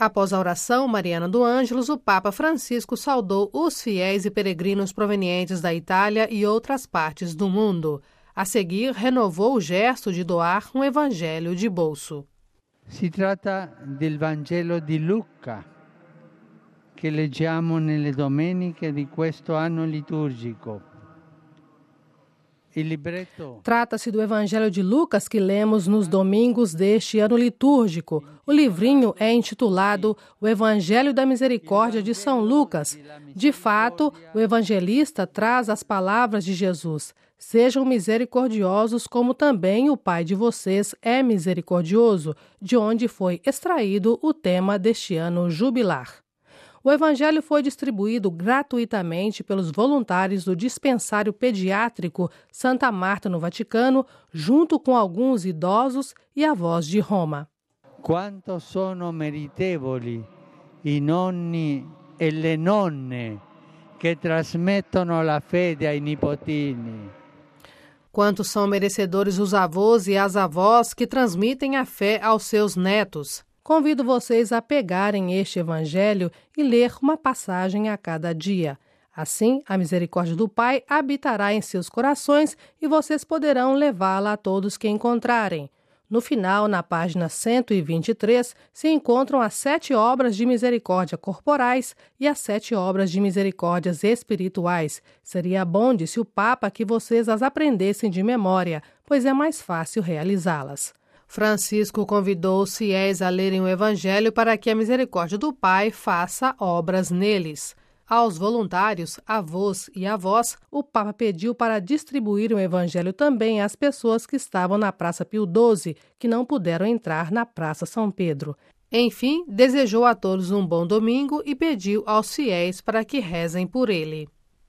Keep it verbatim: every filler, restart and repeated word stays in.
Após a oração mariana do Ângelus, o Papa Francisco saudou os fiéis e peregrinos provenientes da Itália e outras partes do mundo. A seguir, renovou o gesto de doar um evangelho de bolso. Si tratta del Vangelo di Luca, che leggiamo nelle domeniche di questo anno liturgico. Trata-se do Evangelho de Lucas que lemos nos domingos deste ano litúrgico. O livrinho é intitulado O Evangelho da Misericórdia de São Lucas. De fato, o evangelista traz as palavras de Jesus: sejam misericordiosos como também o Pai de vocês é misericordioso, de onde foi extraído o tema deste ano jubilar. O evangelho foi distribuído gratuitamente pelos voluntários do dispensário pediátrico Santa Marta, no Vaticano, junto com alguns idosos e avós de Roma. Quanto sono meritevoli i nonni e le nonne che trasmettono la fede ai nipotini. Quantos são merecedores os avós e as avós que transmitem a fé aos seus netos. Convido vocês a pegarem este evangelho e ler uma passagem a cada dia. Assim, a misericórdia do Pai habitará em seus corações e vocês poderão levá-la a todos que encontrarem. No final, na página cento e vinte e três, se encontram as sete obras de misericórdia corporais e as sete obras de misericórdias espirituais. Seria bom, disse o Papa, que vocês as aprendessem de memória, pois é mais fácil realizá-las. Francisco convidou os fiéis a lerem o Evangelho para que a misericórdia do Pai faça obras neles. Aos voluntários, avós e avós, o Papa pediu para distribuir o Evangelho também às pessoas que estavam na Praça Pio doze, que não puderam entrar na Praça São Pedro. Enfim, desejou a todos um bom domingo e pediu aos fiéis para que rezem por ele.